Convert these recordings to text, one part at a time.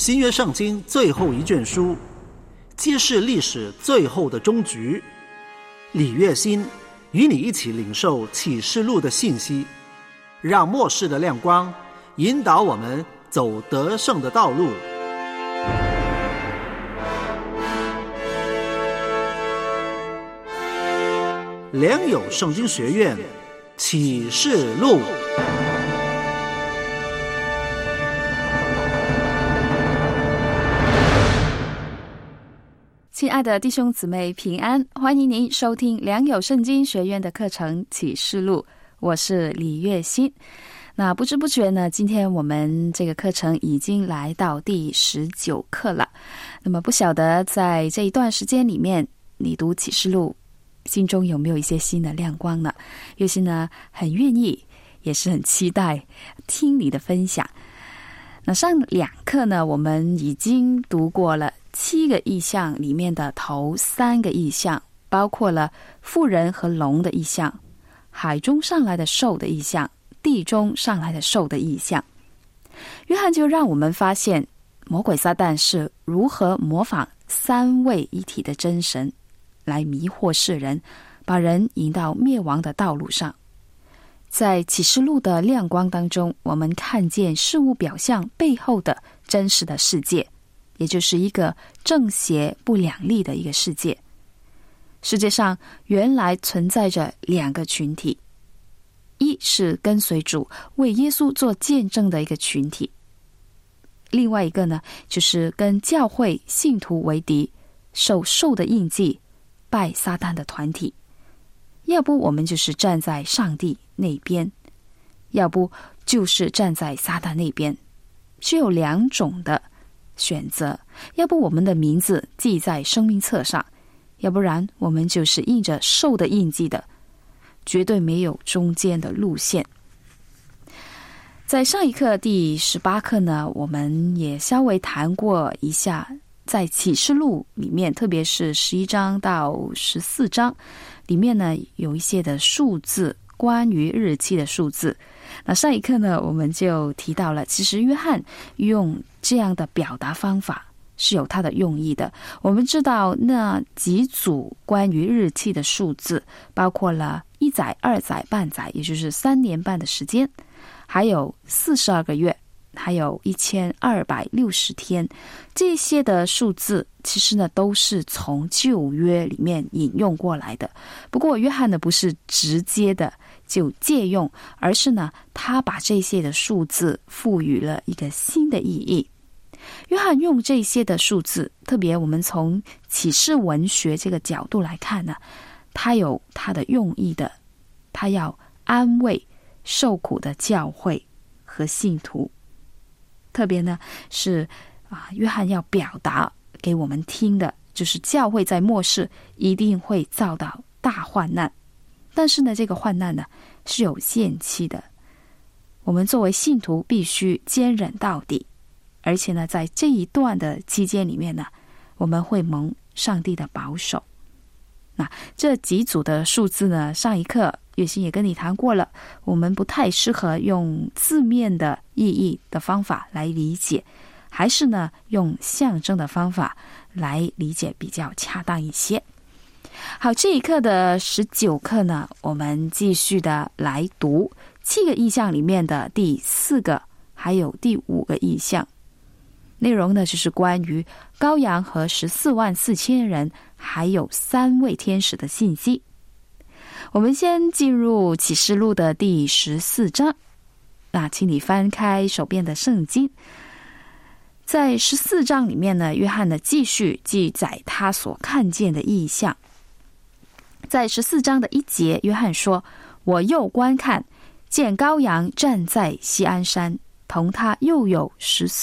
新约圣经最后一卷书，揭示历史最后的终局。李月新与你一起领受启示录的信息，让末世的亮光引导我们走得胜的道路。良友圣经学院启示录。 亲爱的弟兄姊妹平安，欢迎您收听良友圣经学院的课程启示录，我是李月新。那不知不觉呢，今天我们这个课程已经来到第19课了。那么不晓得在这一段时间里面，你读启示录心中有没有一些新的亮光呢？月新呢很愿意，也是很期待听你的分享。那上2课呢，我们已经读过了7个意象里面的头3个意象，包括了妇人和龙的意象，海中上来的兽的意象，地中上来的兽的意象。约翰就让我们发现魔鬼撒旦是如何模仿3位一体的真神来迷惑世人，把人引到灭亡的道路上。在启示录的亮光当中，我们看见事物表象背后的真实的世界，也就是一个正邪不两立的一个世界。世界上原来存在着2个群体，一是跟随主为耶稣做见证的一个群体，另外一个呢，就是跟教会信徒为敌，受兽的印记，拜撒旦的团体。要不我们就是站在上帝那边，要不就是站在撒旦那边，只有2种的选择。要不我们的名字记在生命册上，要不然我们就是印着兽的印记的，绝对没有中间的路线。在上一课第18课呢，我们也稍微谈过一下，在启示录里面，特别是11章到14章里面呢，有一些的数字，关于日期的数字。那上一课呢，我们就提到了，其实约翰用这样的表达方法是有他的用意的。我们知道那几组关于日期的数字，包括了1载、2载、半载，也就是3年半的时间，还有42个月，还有1260天。这些的数字其实呢都是从旧约里面引用过来的。不过约翰呢不是直接的就借用，而是呢他把这些的数字赋予了一个新的意义。约翰用这些的数字，特别我们从启示文学这个角度来看呢，他有他的用意的，他要安慰受苦的教会和信徒。特别呢是约翰要表达给我们听的，就是教会在末世一定会遭到大患难，但是呢这个患难呢是有限期的，我们作为信徒必须坚忍到底，而且呢在这一段的期间里面呢，我们会蒙上帝的保守。那这几组的数字呢，上一课月心也跟你谈过了，我们不太适合用字面的意义的方法来理解，还是呢用象征的方法来理解比较恰当一些。好，这一课的19课呢，我们继续的来读7个意象里面的第4个还有第5个意象。内容呢就是关于羔羊和144000人还有3位天使的信息。我们先进入启示录的第14章，那请你翻开手边的圣经。在14章里面呢，约翰呢继续记载他所看见的异象。在14章的1节，约翰说，我又观看，见羔羊站在锡安山，同他又有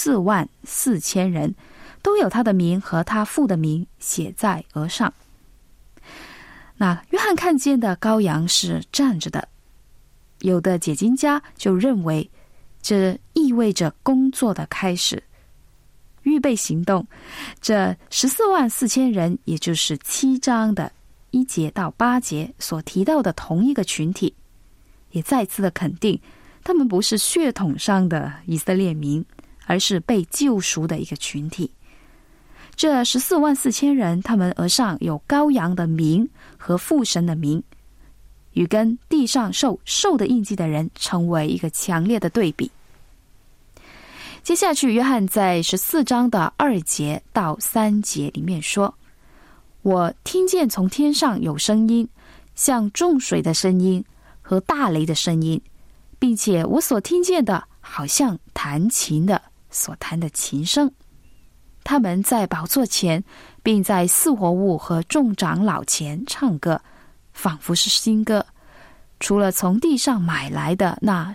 144000人，都有他的名和他父的名写在额上。那约翰看见的羔羊是站着的，有的解经家就认为这意味着工作的开始，预备行动。这144000人也就是7章的1节到8节所提到的同一个群体，也再次的肯定他们不是血统上的以色列民， 而是被救赎的一个群体。这144000人，他们额上有羔羊的名和父神的名，与跟地上受的印记的人成为一个强烈的对比。接下去约翰在14章的2节到3节里面说，我听见从天上有声音，像众水的声音和大雷的声音，并且我所听见的好像弹琴的所弹的琴声。他们在宝座前，并在四活物和众长老前唱歌，仿佛是新歌。除了从地上买来的那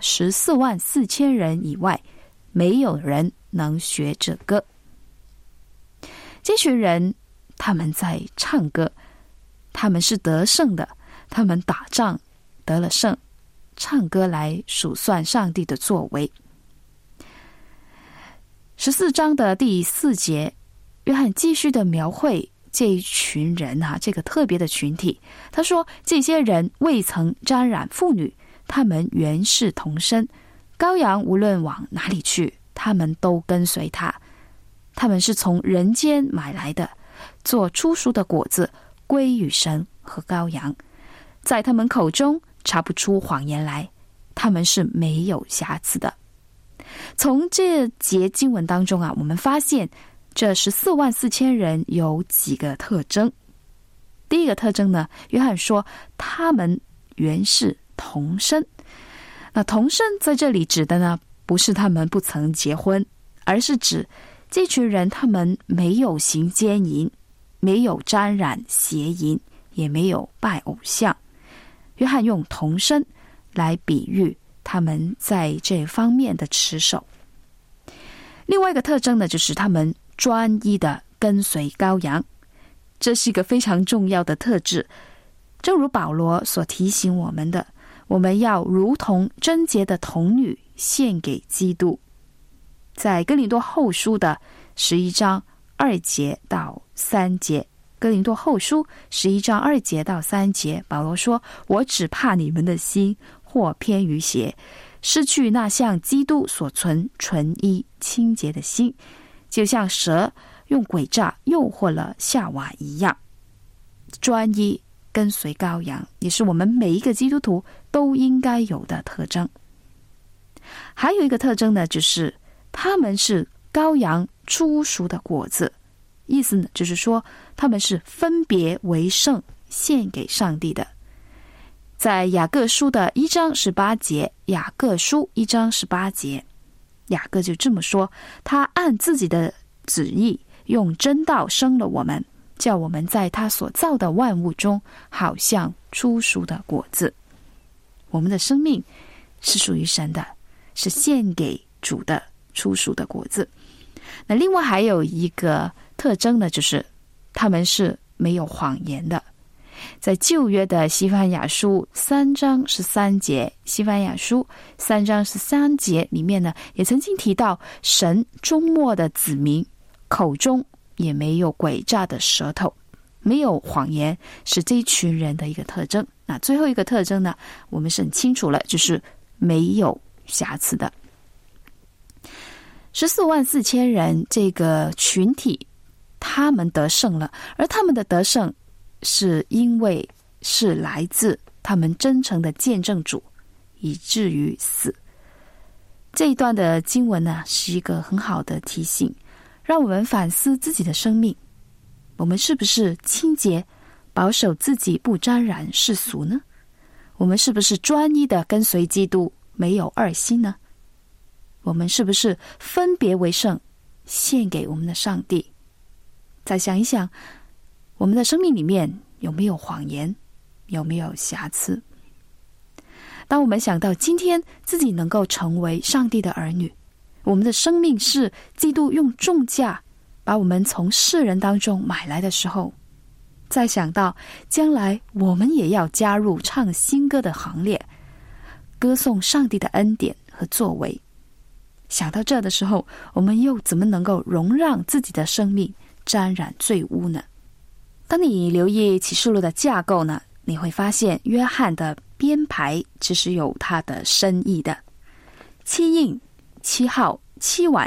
144000人以外，没有人能学这歌。这群人，他们在唱歌，他们是得胜的，他们打仗得了胜，唱歌来数算上帝的作为。14章的第4节，约翰继续的描绘这一群人这个特别的群体。他说，这些人未曾沾染妇女，他们原是同生，羔羊无论往哪里去，他们都跟随他。他们是从人间买来的，做初熟的果子，归于神和羔羊。在他们口中查不出谎言来，他们是没有瑕疵的。从这节经文当中我们发现这144000人有几个特征。第一个特征呢，约翰说他们原是同生。那同生在这里指的呢，不是他们不曾结婚，而是指这群人他们没有行奸淫，没有沾染邪淫，也没有拜偶像。约翰用同生来比喻他们在这方面的持守。另外一个特征呢，就是他们专一的跟随羔羊，这是一个非常重要的特质。正如保罗所提醒我们的，我们要如同贞洁的童女献给基督。在哥林多后书的11章2节到3节，哥林多后书11章2节到3节，保罗说，我只怕你们的心或偏于邪，失去那像基督所存纯一清洁的心，就像蛇用诡诈诱惑了夏娃一样。专一跟随羔羊，也是我们每一个基督徒都应该有的特征。还有一个特征呢，就是他们是羔羊初熟的果子，意思呢，就是说他们是分别为圣，献给上帝的。在雅各书的1章18节，雅各书1章18节，雅各就这么说，他按自己的旨意用真道生了我们，叫我们在他所造的万物中好像初熟的果子。我们的生命是属于神的，是献给主的初熟的果子。那另外还有一个特征呢，就是他们是没有谎言的。在旧约的西番雅书3章13节，西番雅书3章13节里面呢，也曾经提到神终末的子民口中也没有诡诈的舌头，没有谎言，是这一群人的一个特征。那最后一个特征呢，我们是很清楚了，就是没有瑕疵的。144000人这个群体，他们得胜了，而他们的得胜是因为是来自他们真诚的见证主，以至于死。这一段的经文呢，是一个很好的提醒，让我们反思自己的生命，我们是不是清洁，保守自己不沾染世俗呢？我们是不是专一的跟随基督，没有二心呢？我们是不是分别为圣，献给我们的上帝？再想一想，我们的生命里面有没有谎言，有没有瑕疵？当我们想到今天自己能够成为上帝的儿女，我们的生命是基督用重价把我们从世人当中买来的时候，再想到将来我们也要加入唱新歌的行列，歌颂上帝的恩典和作为，想到这的时候，我们又怎么能够容让自己的生命沾染罪污呢？当你留意启示录的架构呢，你会发现约翰的编排其实有它的深意的。7印、7号、7碗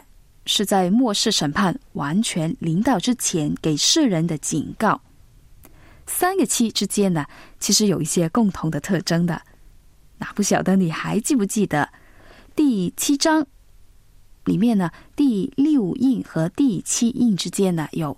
是在末世审判完全临到之前给世人的警告。三个七之间呢，其实有一些共同的特征的。那不晓得你还记不记得第7章里面呢，第6印和第7印之间呢有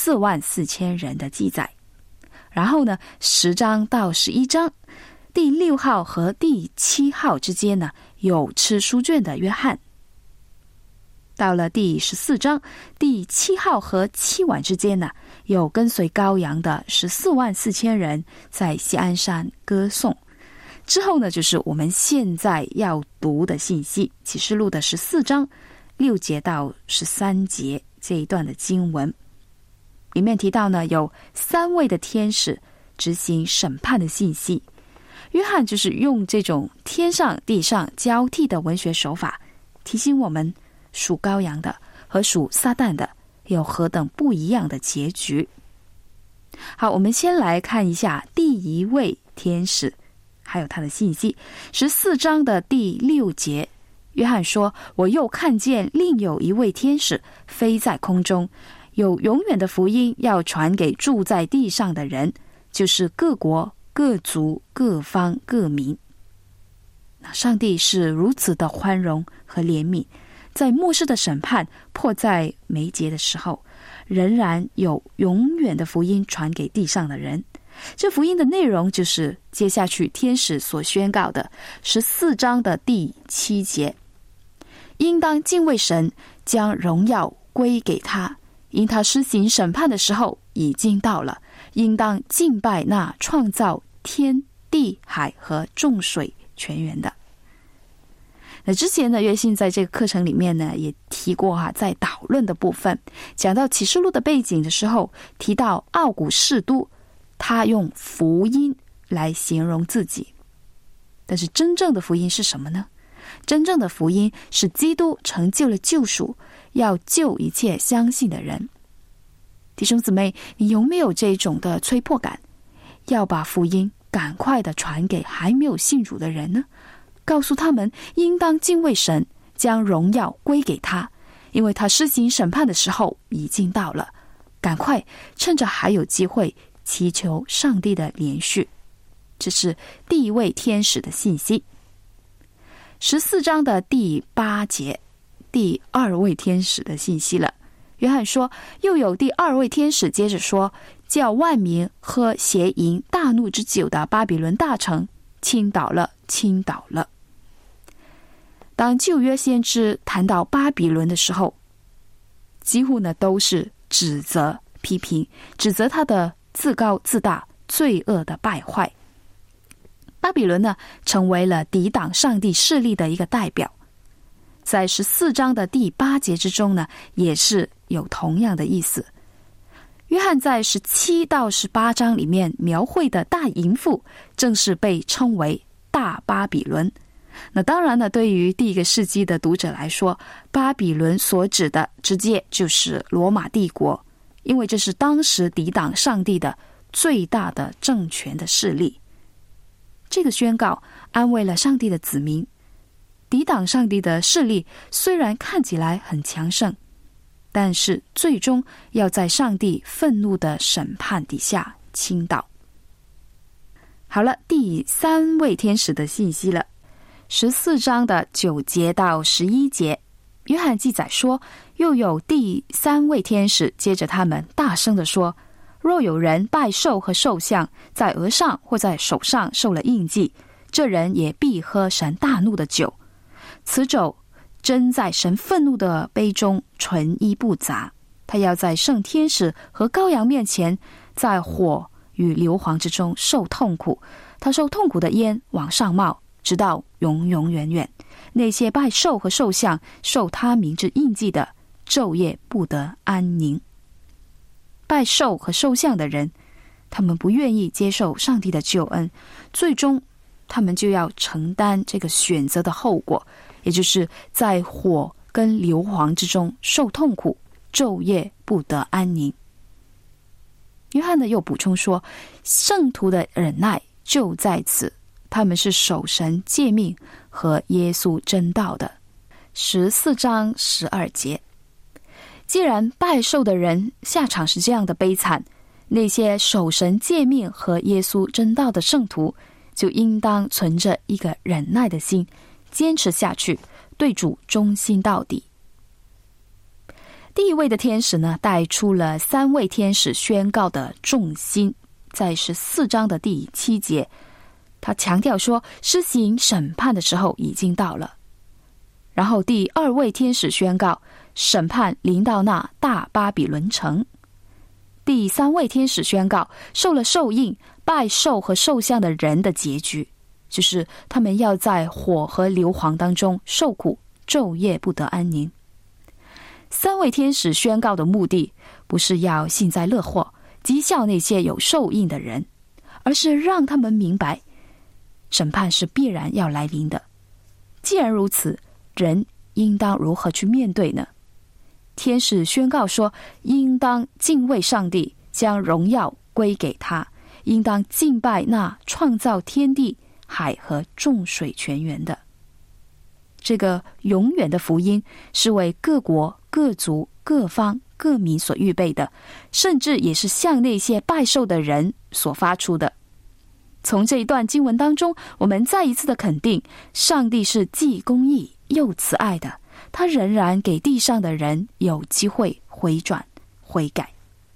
144000人的记载。然后呢10章到11章，第6号和第7号之间呢有吃书卷的约翰。到了第14章，第7号和7晚之间呢，有跟随羔羊的144000人在锡安山歌颂。之后呢，就是我们现在要读的信息，启示录的14章6节到13节这一段的经文，里面提到呢，有3位的天使执行审判的信息。约翰就是用这种天上地上交替的文学手法，提醒我们属羔羊的和属撒旦的有何等不一样的结局。好，我们先来看一下第一位天使还有他的信息。14章的第6节，约翰说，我又看见另有一位天使飞在空中，有永远的福音要传给住在地上的人，就是各国各族各方各民。那上帝是如此的宽容和怜悯，在末世的审判迫在眉睫的时候，仍然有永远的福音传给地上的人。这福音的内容就是接下去天使所宣告的14章的第7节，应当敬畏神，将荣耀归给他，因他施行审判的时候已经到了，应当敬拜那创造天地海和众水泉源的。那之前呢，约信在这个课程里面呢也提过在导论的部分讲到启示录的背景的时候，提到奥古士都他用福音来形容自己。但是真正的福音是什么呢？真正的福音是基督成就了救赎，要救一切相信的人。弟兄姊妹，你有没有这种的催迫感，要把福音赶快的传给还没有信主的人呢？告诉他们应当敬畏神，将荣耀归给他，因为他施行审判的时候已经到了，赶快趁着还有机会祈求上帝的连续。这是第一位天使的信息。14章的第8节，第2位天使的信息了。约翰说，又有第2位天使接着说，叫万民喝邪淫大怒之酒的巴比伦大城倾倒了，倾倒了。当旧约先知谈到巴比伦的时候，几乎呢都是指责批评，指责他的自高自大、罪恶的败坏。巴比伦呢成为了抵挡上帝势力的一个代表。在14章的第8节之中呢，也是有同样的意思。约翰在17到18章里面描绘的大淫妇，正是被称为大巴比伦。那当然呢，对于第1个世纪的读者来说，巴比伦所指的直接就是罗马帝国，因为这是当时抵挡上帝的最大的政权的势力。这个宣告安慰了上帝的子民，抵挡上帝的势力虽然看起来很强盛，但是最终要在上帝愤怒的审判底下倾倒。好了，第3位天使的信息了。14章的9节到11节，约翰记载说，又有第3位天使接着他们大声地说，若有人拜兽和兽像，在额上或在手上受了印记，这人也必喝神大怒的酒，此酒真在神愤怒的杯中纯一不杂。他要在圣天使和羔羊面前，在火与硫磺之中受痛苦，他受痛苦的烟往上冒，直到永永远远。那些拜兽和兽像受他名之印记的，昼夜不得安宁。拜兽和兽像的人，他们不愿意接受上帝的救恩，最终他们就要承担这个选择的后果，也就是在火跟硫磺之中受痛苦，昼夜不得安宁。约翰呢又补充说，圣徒的忍耐就在此，他们是守神诫命和耶稣真道的。14章12节， 既然拜寿的人下场是这样的悲惨，那些守神诫命和耶稣真道的圣徒就应当存着一个忍耐的心，坚持下去，对主忠心到底。第一位的天使呢，带出了3位天使宣告的重心，在14章的第7节，他强调说施行审判的时候已经到了。然后第2位天使宣告审判临到那大巴比伦城。第3位天使宣告受了兽印、拜兽和兽像的人的结局，就是他们要在火和硫磺当中受苦，昼夜不得安宁。3位天使宣告的目的不是要幸灾乐祸，讥笑那些有兽印的人，而是让他们明白审判是必然要来临的。既然如此，人应当如何去面对呢？天使宣告说，应当敬畏上帝，将荣耀归给他，应当敬拜那创造天地、海和众水泉源的。这个永远的福音是为各国、各族、各方、各民所预备的，甚至也是向那些拜寿的人所发出的。从这一段经文当中，我们再一次的肯定，上帝是既公义又慈爱的，他仍然给地上的人有机会回转悔改。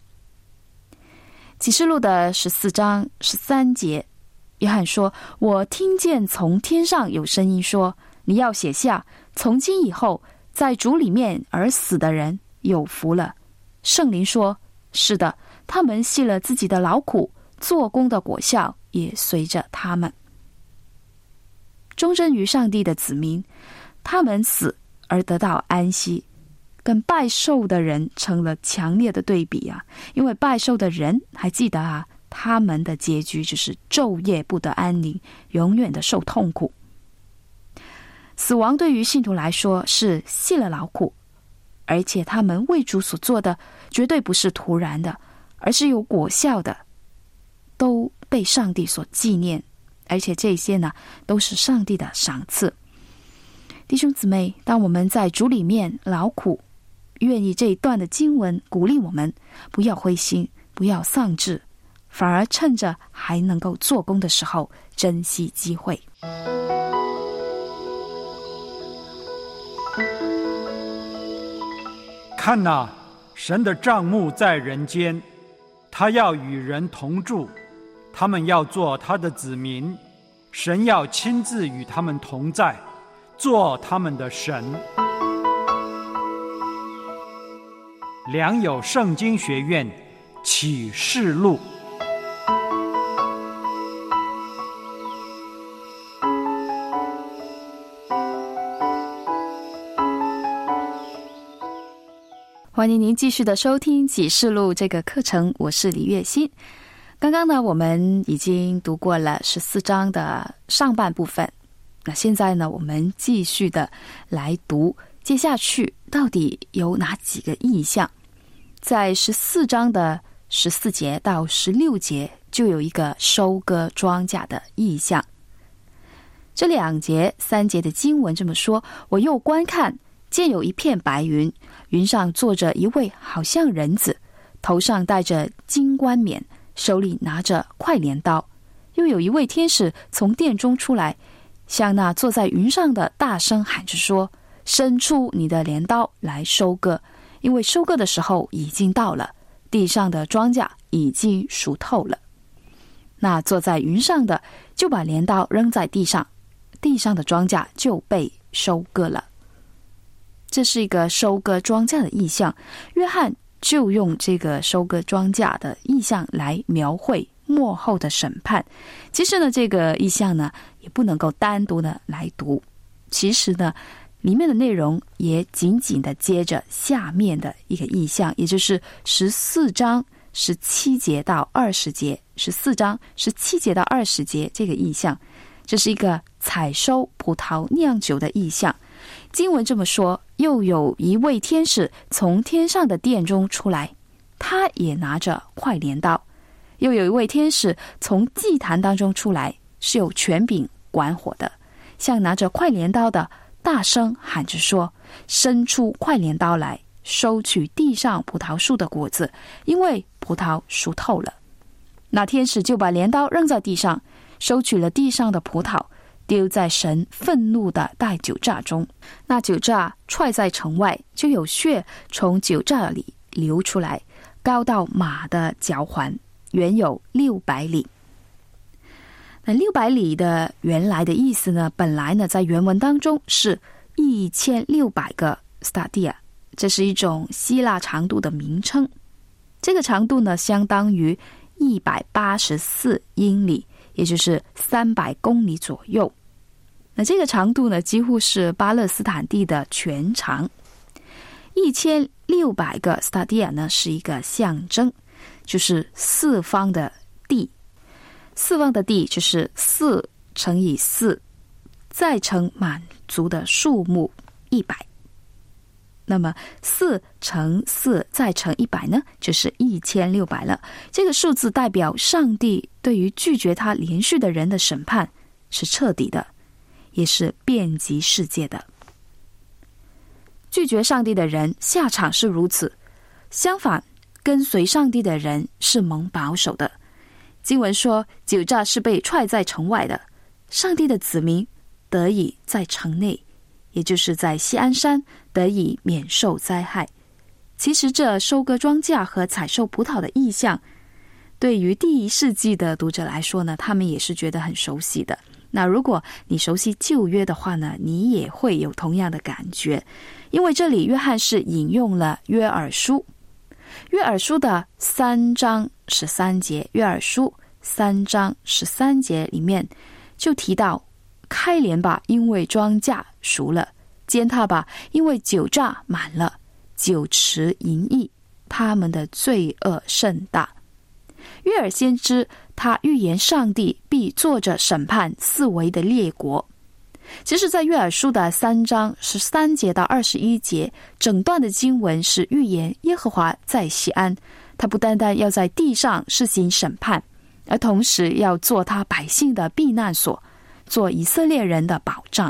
启示录的14章13节，约翰说，我听见从天上有声音说，你要写下，从今以后在主里面而死的人有福了。圣灵说，是的，他们系了自己的劳苦，做工的果效也随着他们。忠贞于上帝的子民，他们死而得到安息，跟拜寿的人成了强烈的对比啊！因为拜寿的人还记得啊，他们的结局就是昼夜不得安宁，永远的受痛苦。死亡对于信徒来说是系了劳苦，而且他们为主所做的绝对不是突然的，而是有果效的，都被上帝所纪念，而且这些呢，都是上帝的赏赐。弟兄姊妹，当我们在主里面劳苦，愿意这一段的经文鼓励我们，不要灰心，不要丧志，反而趁着还能够做工的时候，珍惜机会。 看哪，神的帐幕在人间，他要与人同住，他们要做他的子民，神要亲自与他们同在，做他们的神。良友圣经学院启示录。 欢迎您继续的收听启示录这个课程，我是李月欣。刚刚呢，我们已经读过了14章的上半部分，那现在呢，我们继续的来读接下去到底有哪几个意象。在14章的14节到16节就有一个收割庄稼的意象。这2节3节的经文这么说，我又观看，见有一片白云，云上坐着一位好像人子，头上戴着金冠冕，手里拿着快镰刀。又有一位天使从殿中出来，向那坐在云上的大声喊着说，伸出你的镰刀来收割，因为收割的时候已经到了，地上的庄稼已经熟透了。那坐在云上的就把镰刀扔在地上，地上的庄稼就被收割了。这是一个收割庄稼的意象，约翰就用这个收割庄稼的意象来描绘末后的审判。其实呢，这个意象呢也不能够单独的来读，其实呢里面的内容也紧紧的接着下面的一个意象，也就是14章17节到20节，14章17节到20节这个意象，这是一个采收葡萄酿酒的意象。经文这么说，又有一位天使从天上的殿中出来，他也拿着快镰刀。又有一位天使从祭坛当中出来，是有权柄管火的，向拿着快镰刀的大声喊着说，伸出快镰刀来收取地上葡萄树的果子，因为葡萄熟透了。那天使就把镰刀扔在地上，收取了地上的葡萄，丢在神愤怒的大酒榨中。那酒榨踹在城外，就有血从酒榨里流出来，高到马的脚环，远有600里。那600里的原来的意思呢，本来呢在原文当中是1600个 stadia， 这是一种希腊长度的名称。这个长度呢相当于184英里，也就是300公里左右。那这个长度呢几乎是巴勒斯坦地的全长。1600个 stadia 呢是一个象征，就是四方的地。四方的地就是4乘以4，再乘满足的数目100。那么4乘4再乘100呢，就是1600了。这个数字代表上帝对于拒绝他连续的人的审判是彻底的，也是遍及世界的。拒绝上帝的人下场是如此，相反，跟随上帝的人是蒙保守的。经文说，酒榨是被踹在城外的，上帝的子民得以在城内，也就是在锡安山得以免受灾害。其实这收割庄稼和采收葡萄的意象，对于第1世纪的读者来说呢，他们也是觉得很熟悉的。那如果你熟悉旧约的话呢，你也会有同样的感觉，因为这里约翰是引用了约珥书。约珥书的3章13节，约珥书3章13节里面就提到，开镰吧，因为庄稼熟了；践踏吧，因为酒榨满了；酒池淫逸，他们的罪恶甚大。约珥先知他预言上帝必坐着审判四围的列国。其实在约珥书的3章13节到21节，整段的经文是预言耶和华在锡安，他不单单要在地上施行审判，而同时要做他百姓的避难所，做以色列人的保障。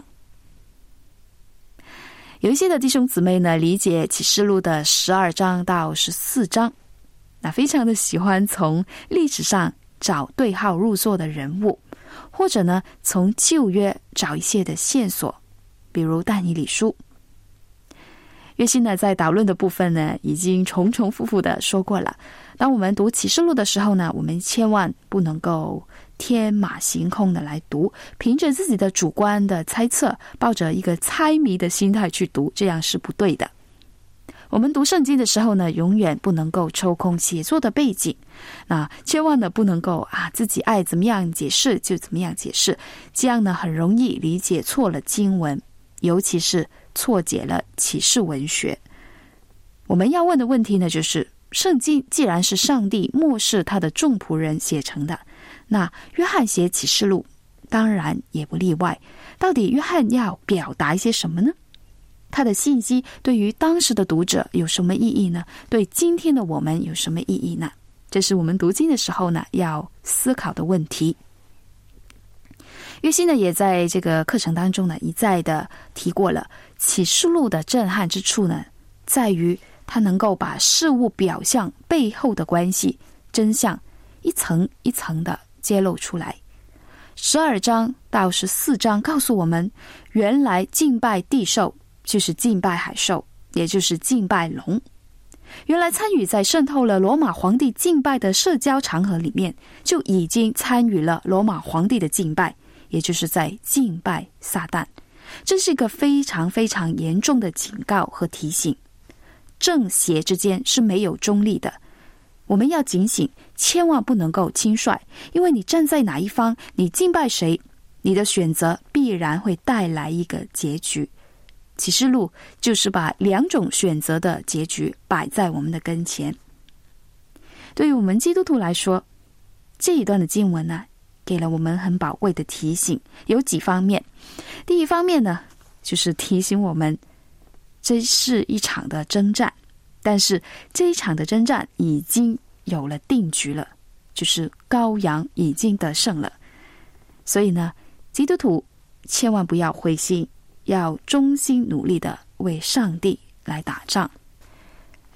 有一些的弟兄姊妹呢，理解启示录的12章到14章，那非常的喜欢从历史上找对号入座的人物，或者呢从旧约找一些的线索，比如但以理书。约欣呢在导论的部分呢已经重复的说过了，当我们读启示录的时候呢，我们千万不能够天马行空的来读，凭着自己的主观的猜测，抱着一个猜谜的心态去读，这样是不对的。我们读圣经的时候呢，永远不能够抽空写作的背景，那千万呢不能够自己爱怎么样解释就怎么样解释，这样呢很容易理解错了经文，尤其是错解了启示文学。我们要问的问题呢，就是圣经既然是上帝默示他的众仆人写成的，那约翰写启示录当然也不例外。到底约翰要表达一些什么呢？他的信息对于当时的读者有什么意义呢？对今天的我们有什么意义呢？这是我们读经的时候呢要思考的问题。约欣呢也在这个课程当中呢一再的提过了，启示录的震撼之处呢，在于它能够把事物表象背后的关系真相一层一层的揭露出来。12章到14章告诉我们，原来敬拜地兽就是敬拜海兽，也就是敬拜龙。原来参与在渗透了罗马皇帝敬拜的社交场合里面，就已经参与了罗马皇帝的敬拜，也就是在敬拜撒旦。这是一个非常非常严重的警告和提醒。正邪之间是没有中立的，我们要警醒，千万不能够轻率，因为你站在哪一方，你敬拜谁，你的选择必然会带来一个结局。启示录就是把2种选择的结局摆在我们的跟前。对于我们基督徒来说，这一段的经文呢，给了我们很宝贵的提醒，有几方面。第一方面呢，就是提醒我们，这是一场的征战，但是这一场的征战已经有了定局了，就是羔羊已经得胜了。所以呢，基督徒千万不要灰心，要忠心努力的为上帝来打仗。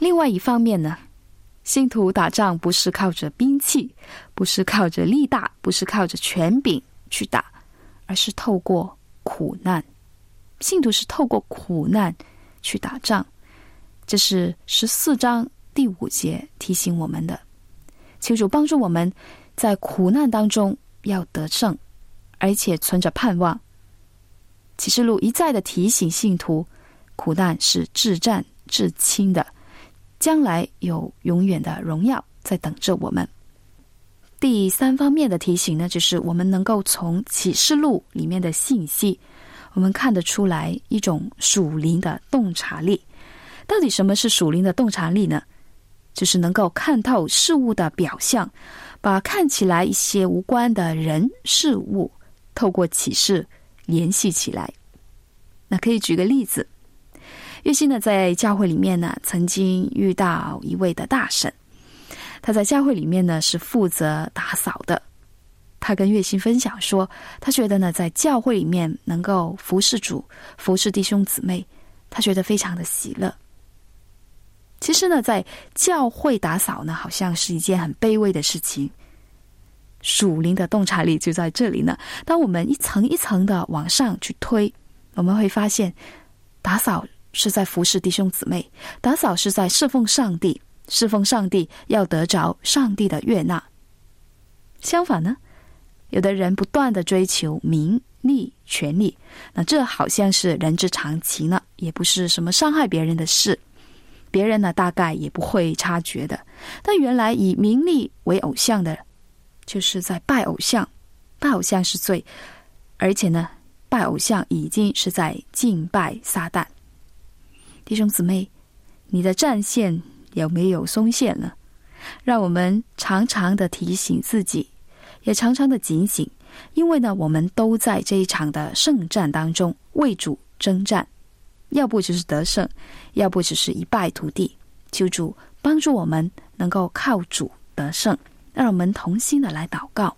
另外一方面呢，信徒打仗不是靠着兵器，不是靠着力大，不是靠着权柄去打，而是透过苦难。信徒是透过苦难去打仗，这是14章第5节提醒我们的。求主帮助我们在苦难当中要得胜，而且存着盼望。启示录一再的提醒信徒，苦难是至战至轻的，将来有永远的荣耀在等着我们。第3方面的提醒呢，就是我们能够从启示录里面的信息，我们看得出来一种属灵的洞察力。到底什么是属灵的洞察力呢？就是能够看透事物的表象，把看起来一些无关的人事物透过启示联系起来。那可以举个例子，月馨呢在教会里面呢曾经遇到一位的大婶，他在教会里面呢是负责打扫的。他跟月馨分享说，他觉得呢在教会里面能够服侍主，服侍弟兄姊妹，他觉得非常的喜乐。其实呢在教会打扫呢好像是一件很卑微的事情，属灵的洞察力就在这里呢。当我们一层一层的往上去推，我们会发现打扫是在服侍弟兄姊妹，打扫是在侍奉上帝，侍奉上帝要得着上帝的悦纳。相反呢，有的人不断的追求名利权利，那这好像是人之常情呢，也不是什么伤害别人的事，别人呢大概也不会察觉的。但原来以名利为偶像的，就是在拜偶像，拜偶像是罪，而且呢拜偶像已经是在敬拜撒旦。弟兄姊妹，你的战线有没有松懈呢？让我们常常的提醒自己，也常常的警醒，因为呢我们都在这一场的圣战当中为主征战，要不就是得胜，要不只是一败涂地。求主帮助我们能够靠主得胜，让我们同心的来祷告。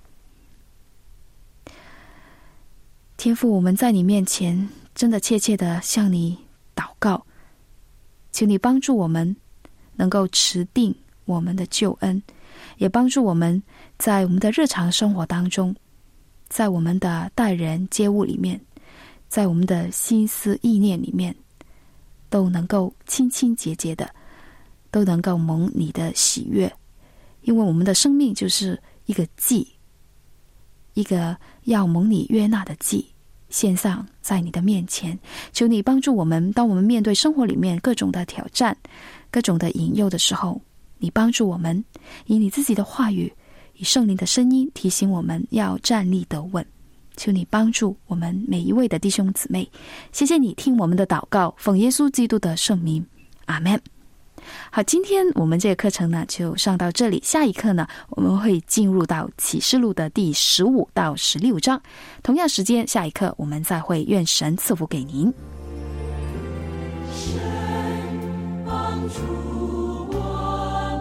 天父，我们在你面前真的切切的向你祷告，求你帮助我们能够持定我们的救恩，也帮助我们在我们的日常生活当中，在我们的待人接物里面，在我们的心思意念里面，都能够清清洁洁的，都能够蒙你的喜悦。因为我们的生命就是一个祭，一个要蒙你悦纳的祭，献上在你的面前。求你帮助我们，当我们面对生活里面各种的挑战，各种的引诱的时候，你帮助我们以你自己的话语，以圣灵的声音提醒我们要站立得稳。求你帮助我们每一位的弟兄姊妹，谢谢你听我们的祷告，奉耶稣基督的圣名，阿们。好，今天我们这个课程呢就上到这里，下一课呢我们会进入到启示录的第15到16章，同样时间下一课我们再会，愿神赐福给您。 神帮助我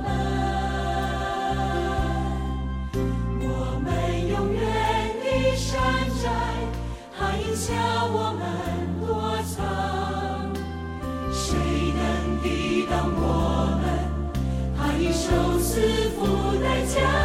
们永远的山寨，他引下我们躲藏，谁能抵挡我们？他以受死付代价。